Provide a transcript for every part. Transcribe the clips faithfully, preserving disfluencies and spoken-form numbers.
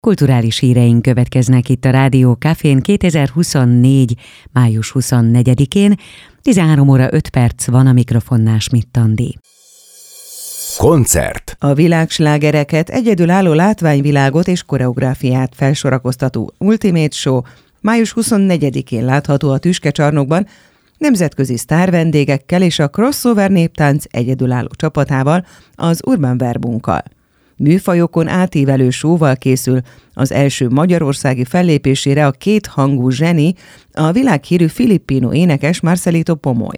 Kulturális híreink következnek itt a Rádió Cafén kétezer-huszonnégy. május huszonnegyedikén, tizenhárom óra öt perc van, a mikrofonnál Schmidt Andi. Koncert. A világslágereket, egyedülálló látványvilágot és koreográfiát felsorakoztató Ultimate Show május huszonnegyedikén látható a Tüske-csarnokban, nemzetközi sztárvendégekkel és a Crossover néptánc egyedülálló csapatával, az Urban Verbunkkal. Műfajokon átívelő show-val készül az első magyarországi fellépésére a kéthangú zseni, a világhírű filippino énekes Marcelito Pomoy.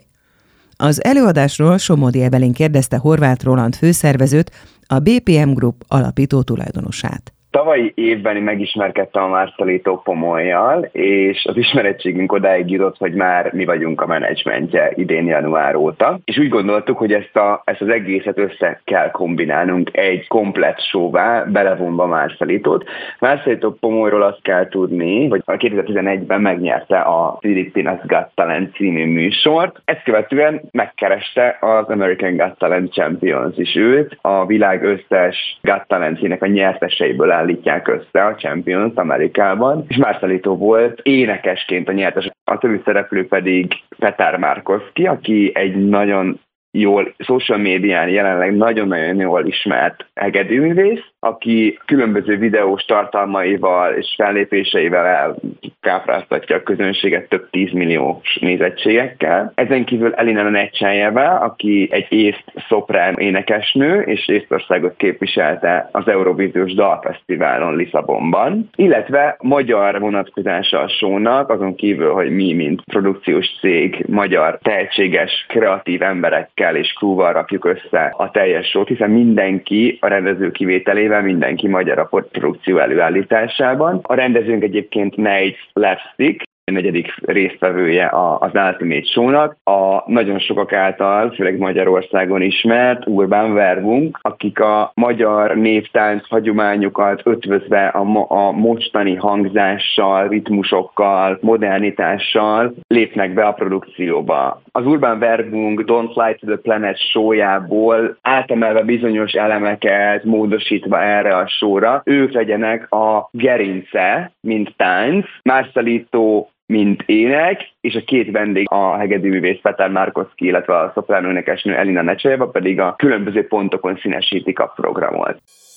Az előadásról Somodi Evelyn kérdezte Horváth Roland főszervezőt, a bé pé em Group alapító tulajdonosát. Tavalyi évben megismerkedtem a Marcelito Pomoyjal, és az ismerettségünk odáig jutott, hogy már mi vagyunk a menedzsmentje idén január óta. És úgy gondoltuk, hogy ezt, a, ezt az egészet össze kell kombinálnunk egy komplett show-vá, belevonva Marcelitót. Marcelito Pomoyról azt kell tudni, hogy kétezer-tizenegyben megnyerte a Philippines Got Talent című műsort. Ezt követően megkereste az American Got Talent Champions is őt, a világ összes Got Talentjének a nyerteseiből állítják össze a Champions Amerikában, és Marcelito volt énekesként a nyertes. A többi szereplő pedig Petar Markovski, aki egy nagyon jól, social médián jelenleg nagyon-nagyon jól ismert hegedűművész, aki különböző videós tartalmaival és fellépéseivel elkápráztatja a közönséget több tízmilliós nézettségekkel. Ezen kívül Elina Nechaeva, aki egy észt szoprán énekesnő, és Észtországot képviselte az Eurovíziós Dalfesztiválon Lisszabonban, illetve magyar vonatkozása a show-nak, azon kívül, hogy mi, mint produkciós cég, magyar tehetséges, kreatív emberekkel és crewval rakjuk össze a teljes show-t, hiszen mindenki a rendező kivételével, mindenki magyar a produkció előállításában. A rendezőnk egyébként Nate Lepstick, a negyedik résztvevője az Ultimate Show-nak, a nagyon sokak által, főleg Magyarországon ismert Urban Verbunk, akik a magyar névtánc hagyományokat ötvözve a, mo- a mostani hangzással, ritmusokkal, modernitással lépnek be a produkcióba. Az Urban Verbunk Don't Fly to the Planet show-jából átemelve bizonyos elemeket, módosítva erre a show-ra, ők legyenek a gerince, mint tánc, Marcelito mint ének, és a két vendég, a hegedűművész Petar Markovski, illetve a szoprán énekesnő Elina Nechaeva pedig a különböző pontokon színesítik a programot.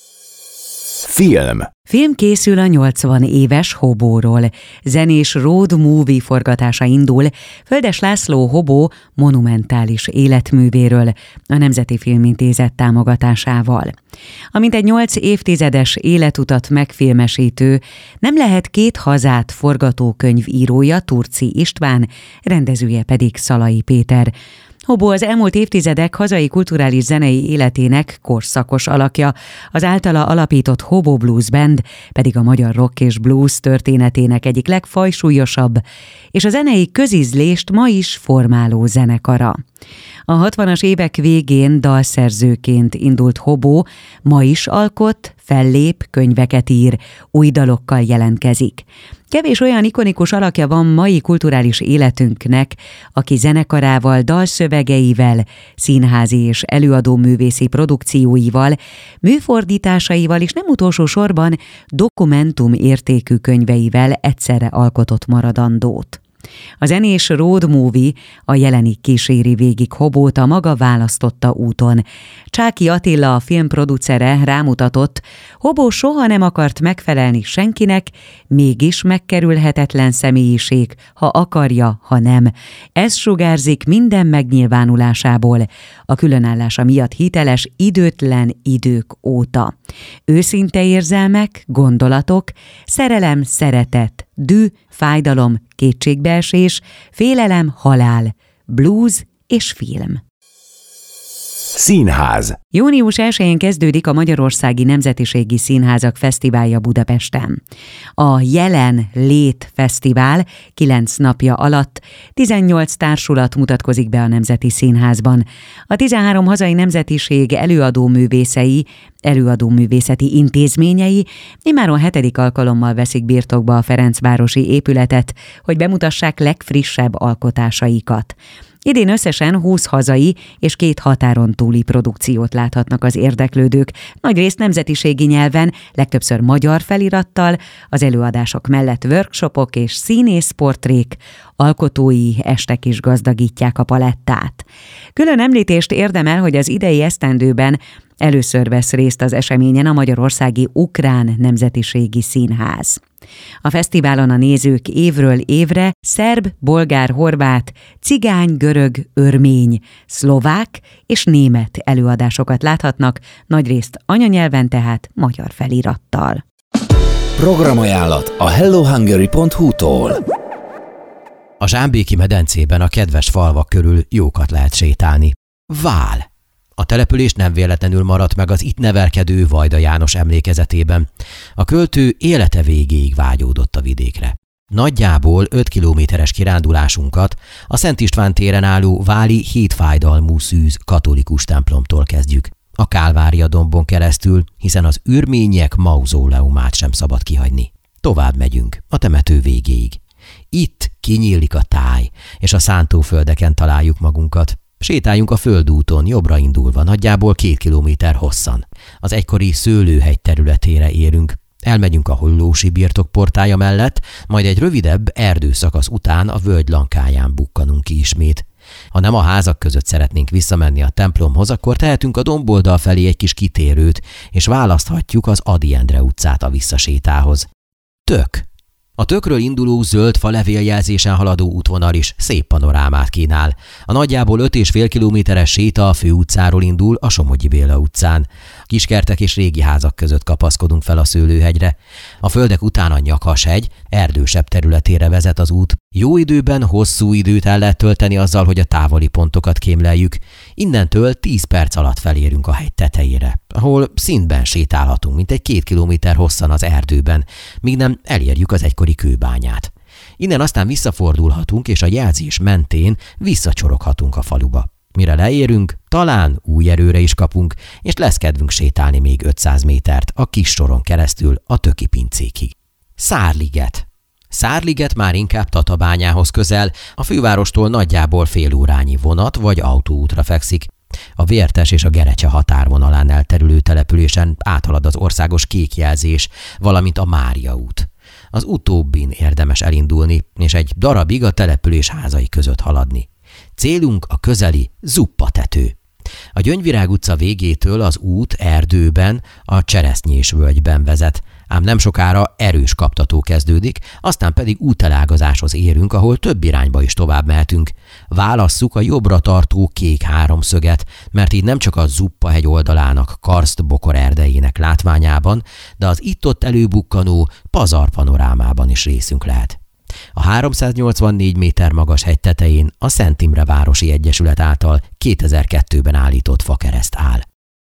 Film. Film készül a nyolcvan éves Hobóról. Zenés road movie forgatása indul Földes László Hobó monumentális életművéről a Nemzeti Filmintézet támogatásával. Amint egy nyolc évtizedes életutat megfilmesítő, Nem lehet két hazát forgatókönyvírója Turci István, rendezője pedig Szalai Péter. Hobó az elmúlt évtizedek hazai kulturális zenei életének korszakos alakja, az általa alapított Hobó Blues Band pedig a magyar rock és blues történetének egyik legfajsúlyosabb, és a zenei közízlést ma is formáló zenekara. A hatvanas évek végén dalszerzőként indult Hobó, ma is alkot, fellép, könyveket ír, új dalokkal jelentkezik. Kevés olyan ikonikus alakja van mai kulturális életünknek, aki zenekarával, dalszövegeivel, színházi és előadóművészi produkcióival, műfordításaival és nem utolsó sorban dokumentum értékű könyveivel egyszerre alkotott maradandót. A zenés road movie a jelenig kíséri végig Hobót a maga választotta úton. Csáky Attila, a filmproducere rámutatott, Hobó soha nem akart megfelelni senkinek, mégis megkerülhetetlen személyiség, ha akarja, ha nem. Ez sugárzik minden megnyilvánulásából, a különállása miatt hiteles, időtlen idők óta. Őszinte érzelmek, gondolatok, szerelem, szeretet, dű, fájdalom, kétségbeesés, félelem, halál, blues és film. Színház. június elsején kezdődik a Magyarországi Nemzetiségi Színházak Fesztiválja Budapesten. A Jelen Lét Fesztivál kilenc napja alatt tizennyolc társulat mutatkozik be a Nemzeti Színházban. A tizenhárom hazai nemzetiség előadóművészei, előadóművészeti intézményei immáron hetedik alkalommal veszik birtokba a Ferencvárosi épületet, hogy bemutassák legfrissebb alkotásaikat. Idén összesen húsz hazai és két határon túli produkciót láthatnak az érdeklődők, nagyrészt nemzetiségi nyelven, legtöbbször magyar felirattal, az előadások mellett workshopok és színészportrék, alkotói estek is gazdagítják a palettát. Külön említést érdemel, hogy az idei esztendőben először vesz részt az eseményen a magyarországi Ukrán Nemzetiségi Színház. A fesztiválon a nézők évről évre szerb, bolgár, horvát, cigány, görög, örmény, szlovák és német előadásokat láthatnak, nagyrészt anyanyelven, tehát magyar felirattal. Programajánlat a hello hungary pont hu-tól. A Zsámbéki medencében a kedves falvak körül jókat lehet sétálni. Vál! A település nem véletlenül maradt meg az itt nevelkedő Vajda János emlékezetében. A költő élete végéig vágyódott a vidékre. Nagyjából öt kilométeres kirándulásunkat a Szent István téren álló váli hétfájdalmú szűz katolikus templomtól kezdjük. A Kálvária dombon keresztül, hiszen az ürmények mauzóleumát sem szabad kihagyni. Tovább megyünk, a temető végéig. Itt kinyílik a táj, és a szántóföldeken találjuk magunkat. Sétáljunk a földúton, jobbra indulva, nagyjából két kilométer hosszan. Az egykori szőlőhegy területére érünk. Elmegyünk a Hollósi birtok portálya mellett, majd egy rövidebb erdőszakasz után a völgy lankáján bukkanunk ki ismét. Ha nem a házak között szeretnénk visszamenni a templomhoz, akkor tehetünk a domboldal felé egy kis kitérőt, és választhatjuk az Ady Endre utcát a visszasétához. Tök! A Tökről induló zöld fa levéljelzésen haladó útvonal is szép panorámát kínál. A nagyjából öt és fél kilométeres séta a főutcáról indul a Somogyi Béla utcán. Kiskertek és régi házak között kapaszkodunk fel a szőlőhegyre. A földek után a Nyakashegy erdősebb területére vezet az út. Jó időben hosszú időt el lehet tölteni azzal, hogy a távoli pontokat kémleljük. Innentől tíz perc alatt felérünk a hegy tetejére, ahol szintben sétálhatunk, mint egy két kilométer hosszan az erdőben, míg nem elérjük az egykori kőbányát. Innen aztán visszafordulhatunk, és a jelzés mentén visszacsoroghatunk a faluba. Mire leérünk, talán új erőre is kapunk, és lesz kedvünk sétálni még ötszáz métert a kis soron keresztül a Töki pincékig. Szárliget. Szárliget már inkább Tatabányához közel, a fővárostól nagyjából fél órányi vonat vagy autóútra fekszik. A Vértes és a Gerecse határvonalán elterülő településen áthalad az országos kékjelzés, valamint a Mária út. Az utóbbin érdemes elindulni, és egy darabig a település házai között haladni. Célunk a közeli Zuppatető. A Gyöngyvirág utca végétől az út erdőben, a Cseresznyés völgyben vezet, ám nem sokára erős kaptató kezdődik, aztán pedig útelágazáshoz érünk, ahol több irányba is tovább mehetünk. Válasszuk a jobbra tartó kék háromszöget, mert így nem csak a Zuppahegy oldalának karszt-bokor erdejének látványában, de az itt-ott előbukkanó Pazar panorámában is részünk lehet. A háromszáznyolcvannégy méter magas hegy tetején a Szent Imre Városi Egyesület által kétezer-kettőben állított fakereszt áll.